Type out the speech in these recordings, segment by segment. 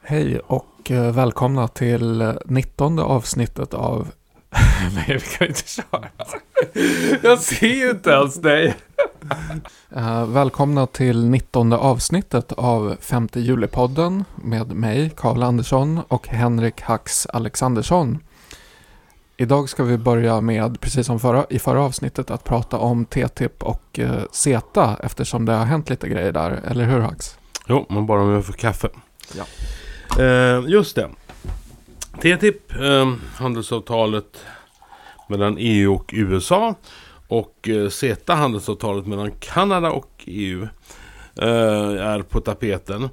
Hej och välkomna till 19:e avsnittet av... Nej, vi kan inte köra. Jag ser ju inte ens dig. Välkomna till 19:e avsnittet av 5:e juli-podden med mig, Karl Andersson och Henrik Hax Alexandersson. Idag ska vi börja med, precis som i förra avsnittet, att prata om TTIP och CETA eftersom det har hänt lite grejer där, eller hur Hax? Jo, man bara med för kaffe. Ja. Just det. TTIP, handelsavtalet mellan EU och USA, och CETA, handelsavtalet mellan Kanada och EU, är på tapeten.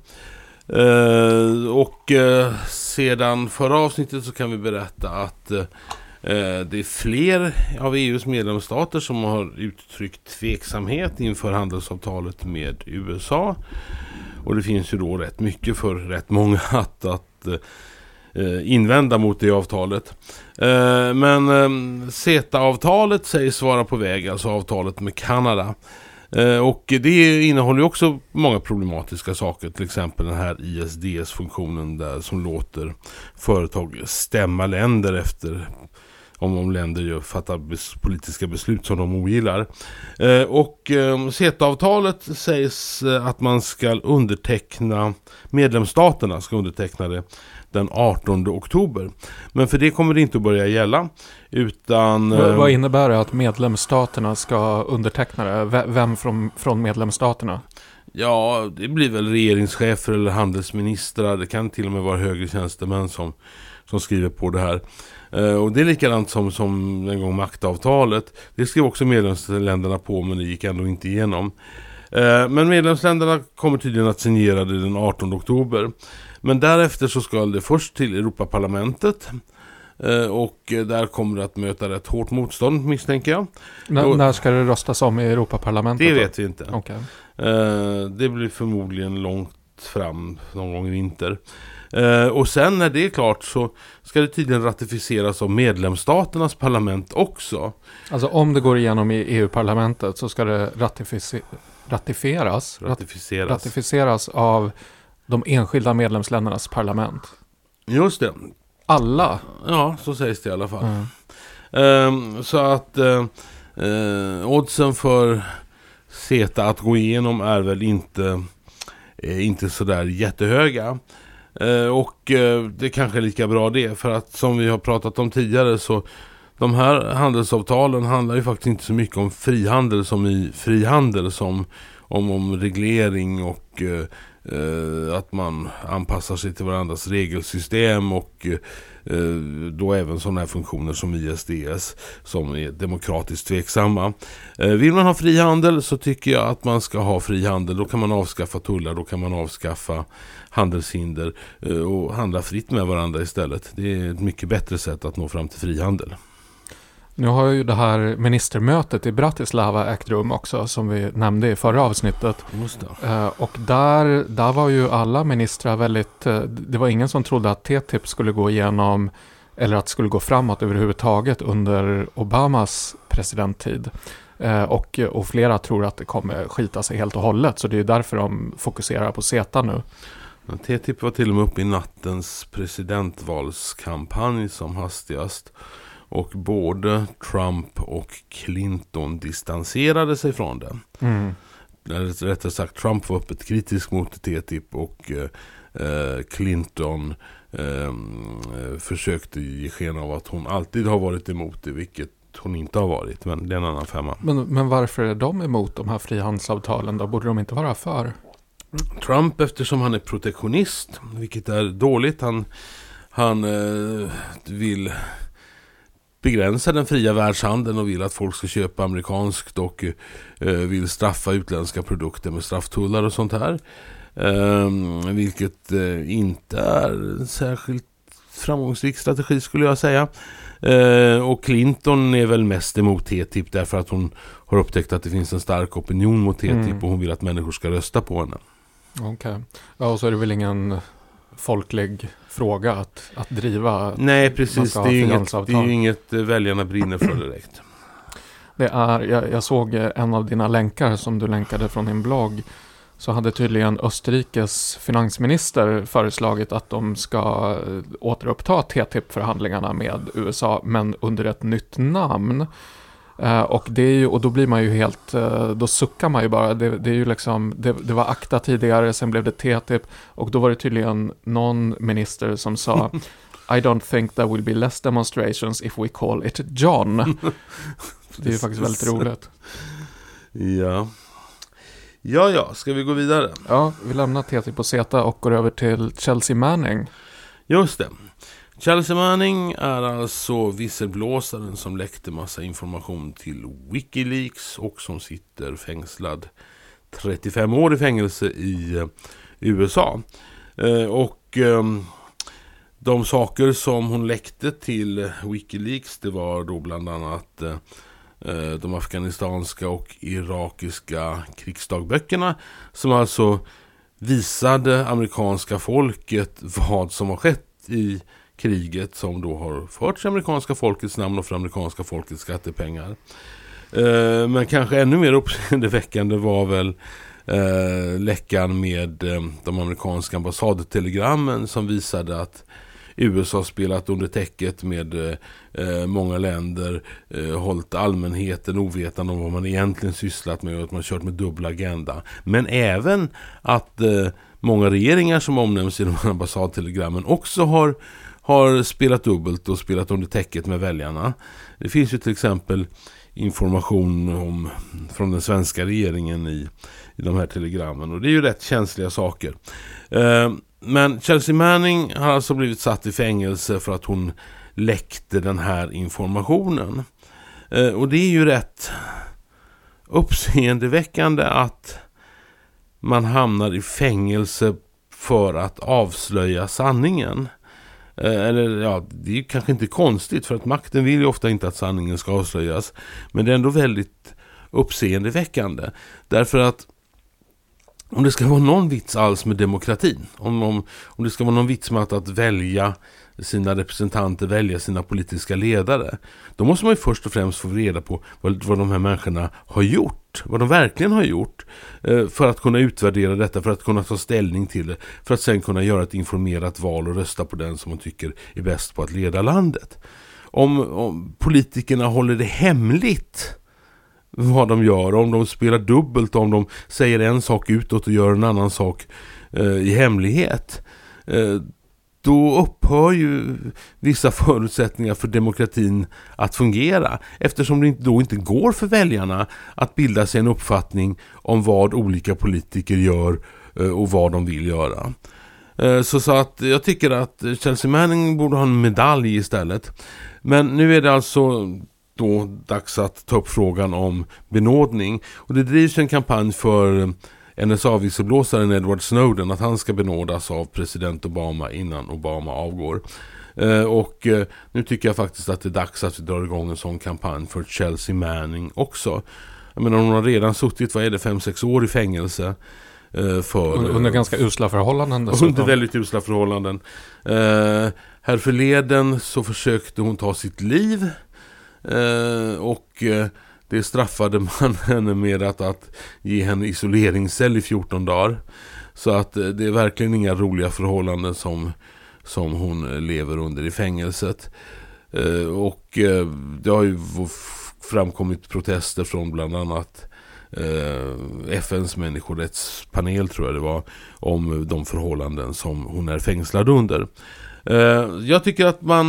Och sedan förra avsnittet så kan vi berätta att det är fler av EUs medlemsstater som har uttryckt tveksamhet inför handelsavtalet med USA. Och det finns ju då rätt mycket för rätt många att invända mot det avtalet. Men CETA-avtalet sägs vara på väg, alltså avtalet med Kanada. Och det innehåller ju också många problematiska saker, till exempel den här ISDS-funktionen där som låter företag stämma länder efter om länder fattar politiska beslut som de ogillar. Och CETA-avtalet sägs att man ska medlemsstaterna ska underteckna det den 18 oktober. Men för det kommer det inte att börja gälla. Utan, vad innebär det att medlemsstaterna ska underteckna det? Vem från medlemsstaterna? Ja, det blir väl regeringschefer eller handelsministrar. Det kan till och med vara högre tjänstemän som skriver på det här. Och det är likadant som en gång maktavtalet. Det skrev också medlemsländerna på, men det gick ändå inte igenom. Men medlemsländerna kommer tydligen att signera det den 18 oktober. Men därefter så ska det först till Europaparlamentet. Och där kommer det att möta rätt hårt motstånd, misstänker jag. När ska det röstas om i Europaparlamentet? Det vet vi inte. Okay. Det blir förmodligen långt fram, någon gång i vinter. Och sen när det är klart så ska det tydligen ratificeras av medlemsstaternas parlament också. Alltså om det går igenom i EU-parlamentet så ska det ratificeras av de enskilda medlemsländernas parlament. Just det. Alla? Ja, så sägs det i alla fall. Så att oddsen för CETA att gå igenom är väl inte så där jättehöga. Och det kanske är lika bra det, för att som vi har pratat om tidigare så de här handelsavtalen handlar ju faktiskt inte så mycket om frihandel som i frihandel, som om reglering och att man anpassar sig till varandras regelsystem och då även sådana här funktioner som ISDS som är demokratiskt tveksamma. Vill man ha frihandel så tycker jag att man ska ha frihandel. Då kan man avskaffa tullar, då kan man avskaffa handelshinder och handla fritt med varandra istället. Det är ett mycket bättre sätt att nå fram till frihandel. Nu har ju det här ministermötet i Bratislava ägt rum också, som vi nämnde i förra avsnittet. Just det. Och där var ju alla ministrar väldigt... Det var ingen som trodde att TTIP skulle gå igenom eller att det skulle gå framåt överhuvudtaget under Obamas presidenttid. Och flera tror att det kommer skita sig helt och hållet, så det är därför de fokuserar på CETA nu. TTIP var till och med uppe i nattens presidentvalskampanj som hastigast. Och både Trump och Clinton distanserade sig från den. Eller rättare sagt, Trump var öppet kritisk mot TTIP och Clinton försökte ge sken av att hon alltid har varit emot det, vilket hon inte har varit. Men det är en annan femma. Men varför är de emot de här frihandelsavtalen då? Borde de inte vara för? Trump, eftersom han är protektionist, vilket är dåligt. Han vill begränsa den fria världshandeln och vill att folk ska köpa amerikanskt och vill straffa utländska produkter med strafftullar och sånt här. Vilket inte är en särskilt framgångsrik strategi, skulle jag säga. Och Clinton är väl mest emot TTIP därför att hon har upptäckt att det finns en stark opinion mot TTIP och hon vill att människor ska rösta på henne. Okej. Ja, och så är det väl ingen folklig fråga att driva. Nej, precis. Det är ju inget väljarna brinner för direkt. Jag såg en av dina länkar som du länkade från din blogg så hade tydligen Österrikes finansminister föreslagit att de ska återuppta TTIP-förhandlingarna med USA, men under ett nytt namn. Och det är ju, och då blir man ju helt, då suckar man ju bara. Det är ju liksom, det var ACTA tidigare, sen blev det TTIP, och då var det tydligen någon minister som sa I don't think there will be less demonstrations if we call it John. Det är ju faktiskt väldigt roligt. Ja, ska vi gå vidare? Ja, vi lämnar TTIP och CETA och går över till Chelsea Manning. Just det. Chelsea Manning är alltså visselblåsaren som läckte massa information till Wikileaks och som sitter fängslad 35 år i fängelse i USA. Och de saker som hon läckte till Wikileaks, det var då bland annat de afghanistanska och irakiska krigsdagböckerna, som alltså visade amerikanska folket vad som har skett i kriget som då har förts i amerikanska folkets namn och för amerikanska folkets skattepengar. Men kanske ännu mer uppseendeväckande var väl läckan med de amerikanska ambassadtelegrammen som visade att USA spelat under täcket med många länder, hållit allmänheten ovetande om vad man egentligen sysslat med och att man kört med dubbla agenda. Men även att många regeringar som omnämns i de här ambassadtelegrammen också har spelat dubbelt och spelat under täcket med väljarna. Det finns ju till exempel information från den svenska regeringen i de här telegrammen, och det är ju rätt känsliga saker. Men Chelsea Manning har alltså blivit satt i fängelse för att hon läckte den här informationen. Och det är ju rätt uppseendeväckande att man hamnar i fängelse för att avslöja sanningen. Eller ja, det är ju kanske inte konstigt, för att makten vill ju ofta inte att sanningen ska avslöjas. Men det är ändå väldigt uppseendeväckande. Därför att om det ska vara någon vits alls med demokratin, om det ska vara någon vits med att välja sina representanter, välja sina politiska ledare, då måste man ju först och främst få reda på vad de här människorna har gjort, vad de verkligen har gjort, för att kunna utvärdera detta, för att kunna ta ställning till det, för att sen kunna göra ett informerat val och rösta på den som man tycker är bäst på att leda landet. Om politikerna håller det hemligt vad de gör, om de spelar dubbelt, om de säger en sak utåt och gör en annan sak i hemlighet, då upphör ju vissa förutsättningar för demokratin att fungera, eftersom det då inte går för väljarna att bilda sig en uppfattning om vad olika politiker gör och vad de vill göra. Så att jag tycker att Chelsea Manning borde ha en medalj istället. Men nu är det alltså då dags att ta upp frågan om benådning, och det drivs en kampanj för NSA-visselblåsaren Edward Snowden att han ska benådas av president Obama innan Obama avgår. Och nu tycker jag faktiskt att det är dags att vi drar igång en sån kampanj för Chelsea Manning också. Jag menar, hon har redan suttit, 5-6 år i fängelse under ganska usla förhållanden. Under väldigt usla förhållanden. Här förleden så försökte hon ta sitt liv, och det straffade man henne med att ge henne isoleringscell i 14 dagar. Så att det är verkligen inga roliga förhållanden som hon lever under i fängelset. Och det har ju framkommit protester från bland annat FNs människorättspanel, tror jag det var, om de förhållanden som hon är fängslad under. Jag tycker att man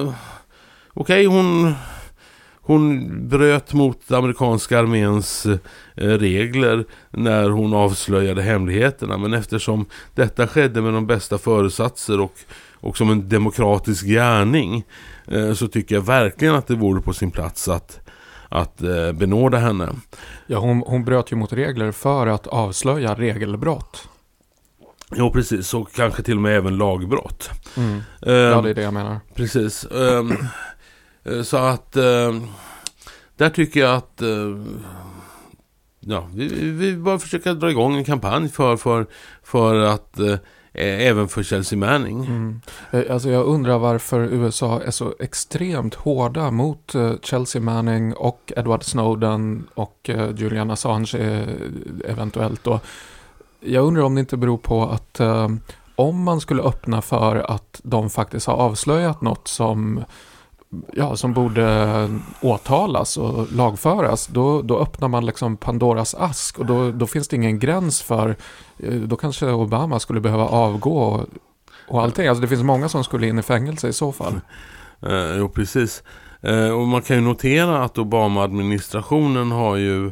hon bröt mot amerikanska arméns regler när hon avslöjade hemligheterna, men eftersom detta skedde med de bästa föresatser och som en demokratisk gärning, så tycker jag verkligen att det vore på sin plats att benåda henne. Ja, hon bröt ju mot regler för att avslöja regelbrott. Ja, precis. Och kanske till och med även lagbrott. Ja, det är det jag menar. Precis. Så att där tycker jag att vi bara försöker dra igång en kampanj för att även för Chelsea Manning. Alltså jag undrar varför USA är så extremt hårda mot Chelsea Manning och Edward Snowden och Julian Assange eventuellt då. jag undrar om det inte beror på att om man skulle öppna för att de faktiskt har avslöjat något som borde åtalas och lagföras, då öppnar man liksom Pandoras ask och då finns det ingen gräns för, då kanske Obama skulle behöva avgå och allting. Alltså det finns många som skulle in i fängelse i så fall. Jo, precis. Och man kan ju notera att Obama-administrationen har ju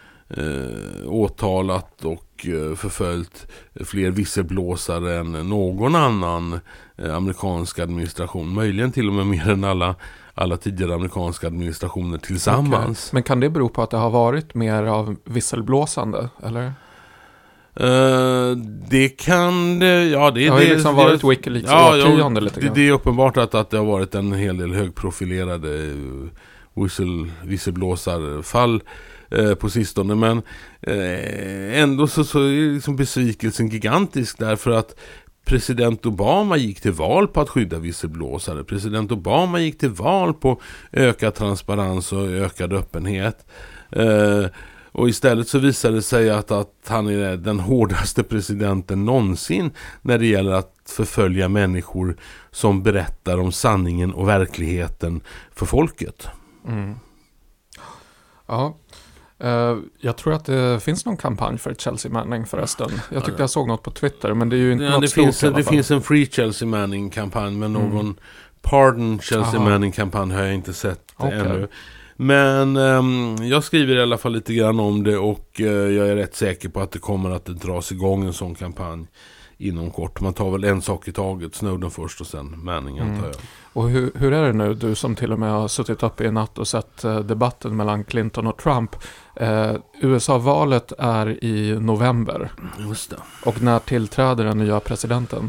åtalat och förföljt fler visselblåsare än någon annan amerikansk administration. Möjligen till och med mer än alla tidigare amerikanska administrationer tillsammans. Okay. Men kan det bero på att det har varit mer av visselblåsande, eller? Det kan det, ja, det har ju liksom varit WikiLeaks årtionde lite grann. Det är uppenbart att det har varit en hel del högprofilerade visselblåsarfall på sistone, men ändå så är liksom besvikelsen gigantisk, därför att president Obama gick till val på att skydda visselblåsare. President Obama gick till val på ökad transparens och ökad öppenhet. Och istället så visade det sig att han är den hårdaste presidenten någonsin när det gäller att förfölja människor som berättar om sanningen och verkligheten för folket. Mm. Ja, jag tror att det finns någon kampanj för Chelsea Manning förresten. Jag tyckte jag såg något på Twitter, men det är ju inte något stort. Det finns en Free Chelsea Manning-kampanj, men någon Pardon Chelsea Manning-kampanj har jag inte sett ännu. Men jag skriver i alla fall lite grann om det, och jag är rätt säker på att det kommer att dras igång en sån kampanj inom kort. Man tar väl en sak i taget, Snowden först och sen Manning, antar jag. Och hur är det nu, du som till och med har suttit upp i natt och sett debatten mellan Clinton och Trump? USA-valet är i november. Just det. Och när tillträder den nya presidenten?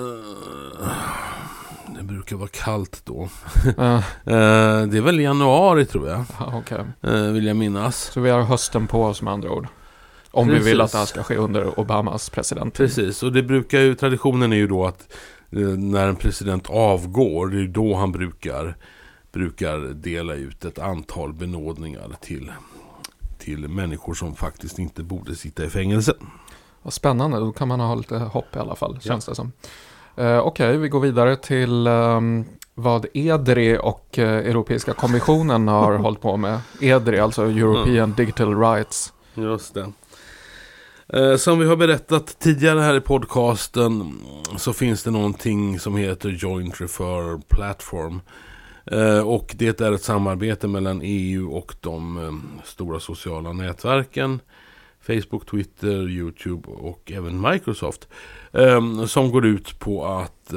Det brukar vara kallt då. Det är väl i januari, tror jag. Okay. Vill jag minnas. Så vi har hösten på oss, med andra ord. Om vi vill att det här ska ske under Obamas president. Precis, och det brukar ju, traditionen är ju då att när en president avgår, det är då han brukar dela ut ett antal benådningar till människor som faktiskt inte borde sitta i fängelse. Vad spännande, då kan man ha lite hopp i alla fall, känns det som. Okej, vi går vidare till vad EDRI och Europeiska kommissionen har hållit på med. EDRI, alltså European Digital Rights. Just det. Som vi har berättat tidigare här i podcasten så finns det någonting som heter Joint Referral Platform. Och det är ett samarbete mellan EU och de stora sociala nätverken, Facebook, Twitter, YouTube och även Microsoft, som går ut på att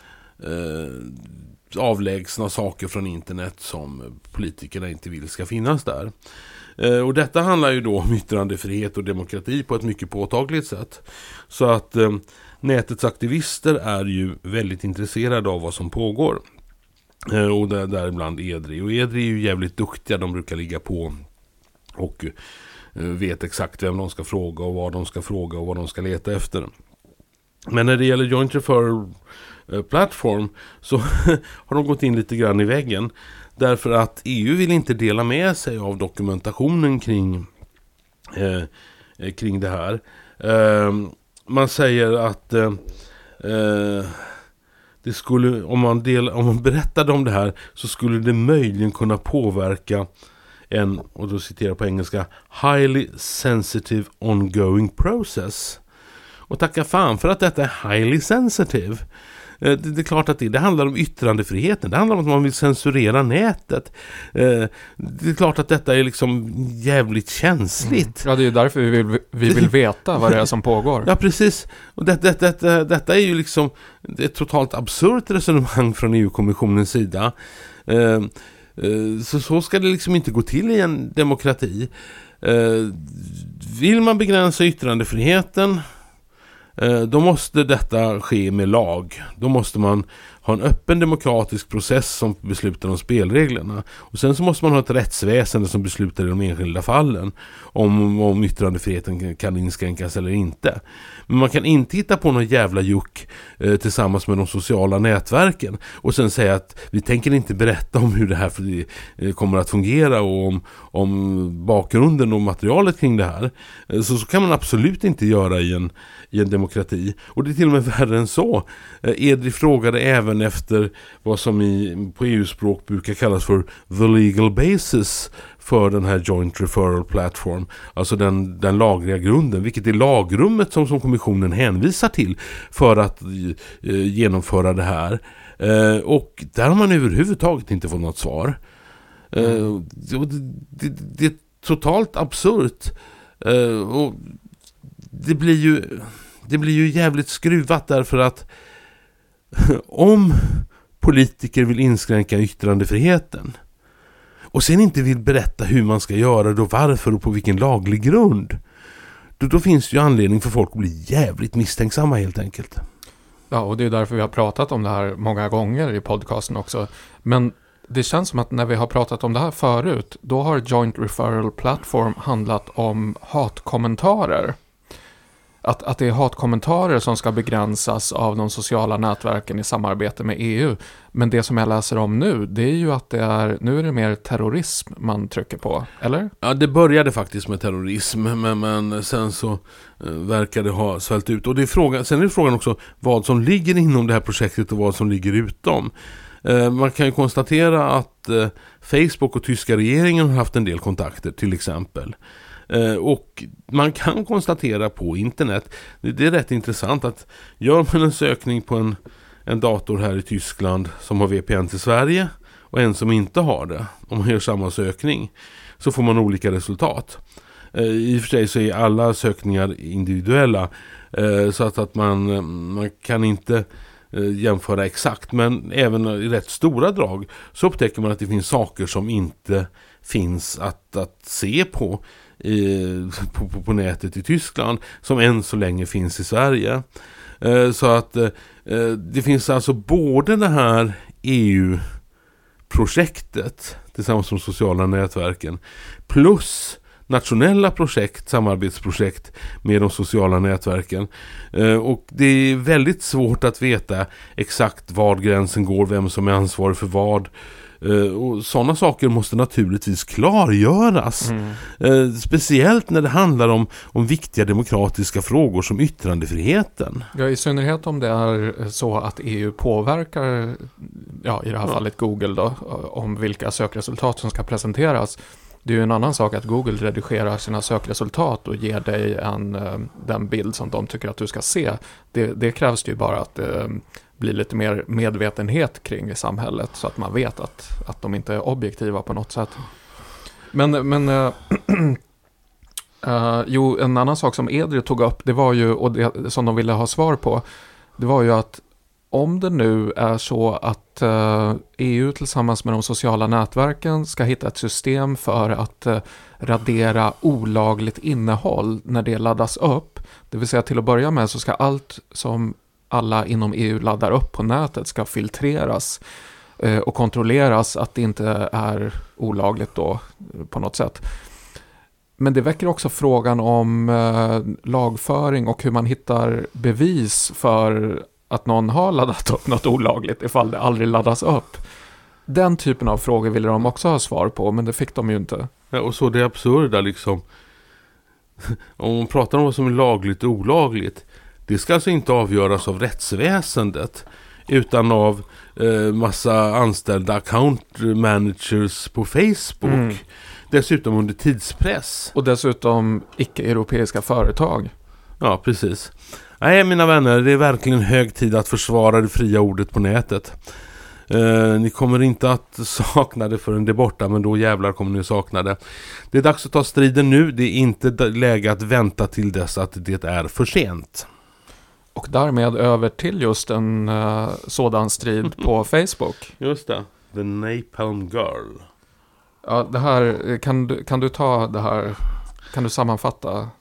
avlägsna saker från internet som politikerna inte vill ska finnas där. Och detta handlar ju då om yttrandefrihet och demokrati på ett mycket påtagligt sätt. Så att nätets aktivister är ju väldigt intresserade av vad som pågår. Och däribland EDRI. Och EDRI är ju jävligt duktiga, de brukar ligga på och vet exakt vem de ska fråga och vad de ska fråga och vad de ska leta efter. Men när det gäller Joint Referral Platform så har de gått in lite grann i väggen, därför att EU vill inte dela med sig av dokumentationen kring det här. Man säger att det skulle, om man berättade om det här, så skulle det möjligen kunna påverka en, och då citerar jag på engelska, highly sensitive ongoing process. Och tacka fan för att detta är highly sensitive. Det är klart att det handlar om yttrandefriheten. Det handlar om att man vill censurera nätet. Det är klart att detta är liksom jävligt känsligt. Ja, det är ju därför vi vill veta vad det är som pågår. Ja, precis. Och detta är ju liksom ett totalt absurt resonemang från EU-kommissionens sida. Så ska det liksom inte gå till i en demokrati. Vill man begränsa yttrandefriheten, då måste detta ske med lag. Då måste man ha en öppen demokratisk process som beslutar om spelreglerna. Och sen så måste man ha ett rättsväsende som beslutar i de enskilda fallen om yttrandefriheten kan inskränkas eller inte. Men man kan inte hitta på någon jävla juck tillsammans med de sociala nätverken och sen säga att vi tänker inte berätta om hur det här kommer att fungera och om bakgrunden och materialet kring det här. Så kan man absolut inte göra i en demokrati. Och det är till och med värre än så. Edri frågade även efter vad som på EU-språk brukar kallas för the legal basis för den här joint referral platform, alltså den lagliga grunden, vilket är lagrummet som kommissionen hänvisar till för att genomföra det här. Och där har man överhuvudtaget inte fått något svar. Det är totalt absurt. Och det blir ju jävligt skruvat därför att om politiker vill inskränka yttrandefriheten och sen inte vill berätta hur man ska göra det och varför och på vilken laglig grund, då finns det ju anledning för folk att bli jävligt misstänksamma helt enkelt. Ja, och det är därför vi har pratat om det här många gånger i podcasten också. Men det känns som att när vi har pratat om det här förut, då har Joint Referral Platform handlat om hatkommentarer. Att det är hatkommentarer som ska begränsas av de sociala nätverken i samarbete med EU. Men det som jag läser om nu, det är ju att nu är det mer terrorism man trycker på, eller? Ja, det började faktiskt med terrorism, men sen så verkar det ha svällt ut. Och sen är det frågan också vad som ligger inom det här projektet och vad som ligger utom. Man kan ju konstatera att Facebook och tyska regeringen har haft en del kontakter till exempel. Och man kan konstatera på internet, det är rätt intressant att gör man en sökning på en dator här i Tyskland som har VPN till Sverige och en som inte har det, om man gör samma sökning så får man olika resultat. I och för sig så är alla sökningar individuella så att man kan inte jämföra exakt, men även i rätt stora drag så upptäcker man att det finns saker som inte finns att se på nätet i Tyskland som än så länge finns i Sverige. Så att det finns alltså både det här EU-projektet tillsammans med de sociala nätverken plus nationella projekt, samarbetsprojekt med de sociala nätverken. Och det är väldigt svårt att veta exakt var gränsen går, vem som är ansvarig för vad. Och sådana saker måste naturligtvis klargöras. Speciellt när det handlar om viktiga demokratiska frågor som yttrandefriheten. Ja, i synnerhet om det är så att EU påverkar, i det här fallet Google då, om vilka sökresultat som ska presenteras. Det är ju en annan sak att Google redigerar sina sökresultat och ger dig den bild som de tycker att du ska se. Det krävs ju bara att blir lite mer medvetenhet kring i samhället så att man vet att de inte är objektiva på något sätt. Men en annan sak som Edri tog upp, det var ju, och det som de ville ha svar på, det var ju att om det nu är så att EU tillsammans med de sociala nätverken ska hitta ett system för att radera olagligt innehåll när det laddas upp, det vill säga till att börja med så ska allt som alla inom EU laddar upp på nätet ska filtreras och kontrolleras att det inte är olagligt då på något sätt. Men det väcker också frågan om lagföring och hur man hittar bevis för att någon har laddat upp något olagligt ifall det aldrig laddas upp. Den typen av frågor ville de också ha svar på, men det fick de ju inte. Ja, och så det absurda liksom. Om man pratar om vad som är lagligt och olagligt, det ska alltså inte avgöras av rättsväsendet utan av massa anställda account managers på Facebook. Dessutom under tidspress. Och dessutom icke-europeiska företag. Ja, precis. Nej, mina vänner, det är verkligen hög tid att försvara det fria ordet på nätet. Ni kommer inte att sakna det förrän det är borta, men då jävlar kommer ni sakna det. Det är dags att ta striden nu. Det är inte läge att vänta till dess att det är för sent. Och därmed över till just en sådan strid på Facebook. Just det. The Napalm Girl. Ja, det här, kan du ta det här, kan du sammanfatta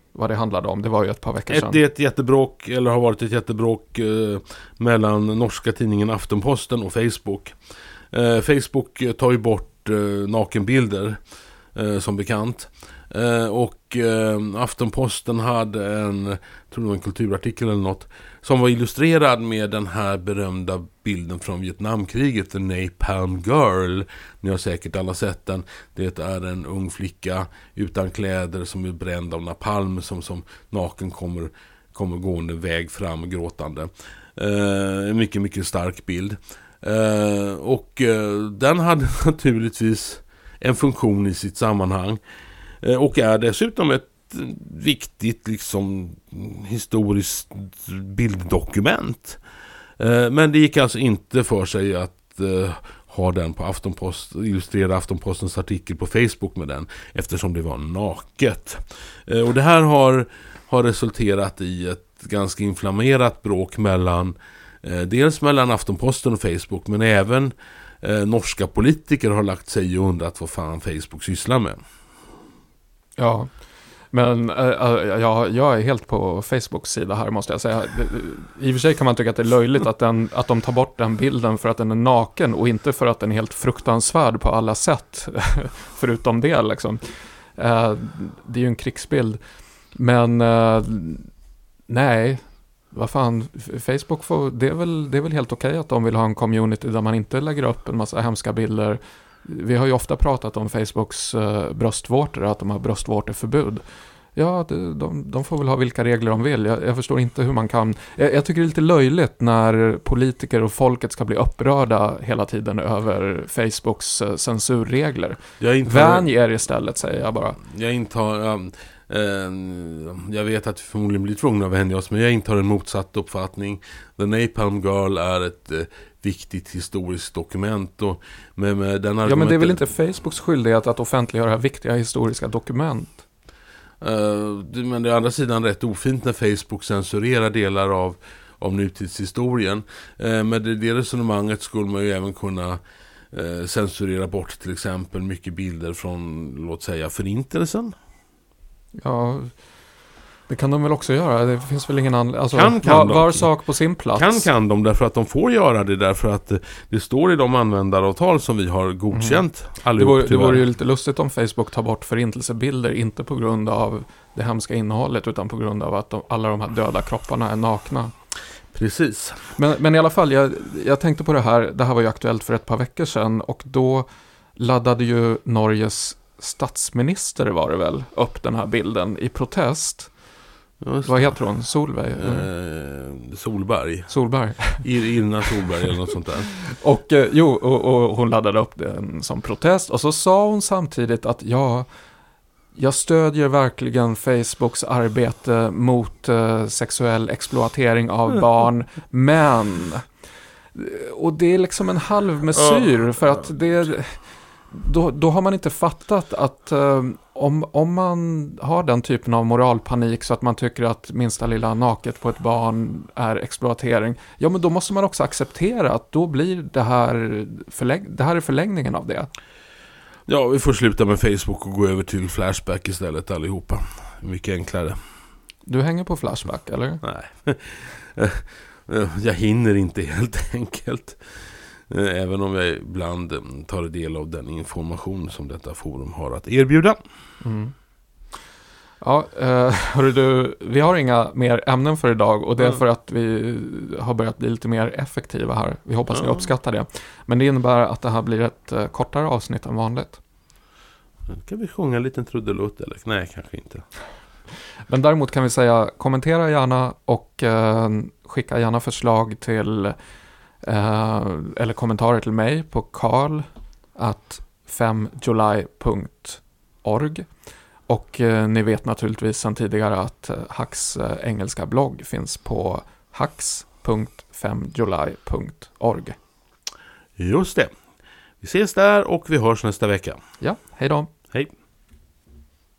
vad det handlade om. Det var ju ett par veckor sedan. Det är ett jättebråk, eller har varit ett jättebråk mellan norska tidningen Aftonposten och Facebook. Facebook tar ju bort nakenbilder som bekant. Och Aftonposten hade en kulturartikel eller något som var illustrerad med den här berömda bilden från Vietnamkriget, The Napalm Girl. Ni har säkert alla sett den. Det är en ung flicka utan kläder som är bränd av napalm som naken kommer gående väg fram gråtande. En mycket, mycket stark bild. Och den hade naturligtvis en funktion i sitt sammanhang. Och är dessutom ett viktigt liksom historiskt bilddokument. Men det gick alltså inte för sig att ha den på illustrera Aftonpostens artikel på Facebook med den, eftersom det var naket. Och det här har resulterat i ett ganska inflammerat bråk dels mellan Aftonposten och Facebook, men även norska politiker har lagt sig och undrat vad fan Facebook sysslar med. Ja, men jag är helt på Facebooks sida här, måste jag säga. I och för sig kan man tycka att det är löjligt att de tar bort den bilden för att den är naken och inte för att den är helt fruktansvärd på alla sätt, förutom det liksom. Det är ju en krigsbild. Men nej, vad fan, Facebook det är väl helt okej att de vill ha en community där man inte lägger upp en massa hemska bilder. Vi har ju ofta pratat om Facebooks bröstvårtor, att de har bröstvårteförbud. Ja, de får väl ha vilka regler de vill. Jag förstår inte hur man kan... Jag tycker det är lite löjligt när politiker och folket ska bli upprörda hela tiden över Facebooks censurregler. Vänj er istället, säger jag bara. Jag vet att vi förmodligen blir tvungna att vänja oss, men jag intar en motsatt uppfattning. The Napalm Girl är ett viktigt historiskt dokument. Och med den ja, men det är väl inte Facebooks skyldighet att offentliggöra viktiga historiska dokument? Men det är å andra sidan rätt ofint när Facebook censurerar delar av nutidshistorien. Med det resonemanget skulle man ju även kunna censurera bort till exempel mycket bilder från, låt säga, Förintelsen. Ja, det kan de väl också göra. Det finns väl ingen anledning. Var sak på sin plats. Kan de, därför att de får göra det, därför att det står i de användaravtal som vi har godkänt. Det vore ju lite lustigt om Facebook tar bort förintelsebilder, inte på grund av det hemska innehållet, utan på grund av att alla de här döda kropparna är nakna. Precis. Men i alla fall, jag tänkte på det här var ju aktuellt för ett par veckor sedan, och då laddade ju Norges statsminister, var det väl, upp den här bilden i protest. Vad heter hon? Solveig? Solberg. Irna Solberg eller något sånt där. Och hon laddade upp den som protest, och så sa hon samtidigt att jag stödjer verkligen Facebooks arbete mot sexuell exploatering av barn, men... Och det är liksom en halvmesyr, för att då har man inte fattat att om man har den typen av moralpanik så att man tycker att minsta lilla naket på ett barn är exploatering, ja, men då måste man också acceptera att då blir det här är förlängningen av det. Ja, vi får sluta med Facebook och gå över till Flashback istället allihopa. Mycket enklare. Du hänger på Flashback, eller? Nej. Jag hinner inte, helt enkelt. Även om jag ibland tar del av den information som detta forum har att erbjuda. Mm. Ja, hörru du, vi har inga mer ämnen för idag, och det är för att vi har börjat bli lite mer effektiva här. Vi hoppas ni uppskattar det. Men det innebär att det här blir ett kortare avsnitt än vanligt. Kan vi sjunga en liten trudelutt, eller? Nej, kanske inte. Men däremot kan vi säga, kommentera gärna och skicka gärna förslag till eller kommentarer till mig på karl@5july.org. Och ni vet naturligtvis sedan tidigare att Hacks engelska blogg finns på hacks.5july.org. Just det. Vi ses där och vi hörs nästa vecka. Ja, hej då. Hej.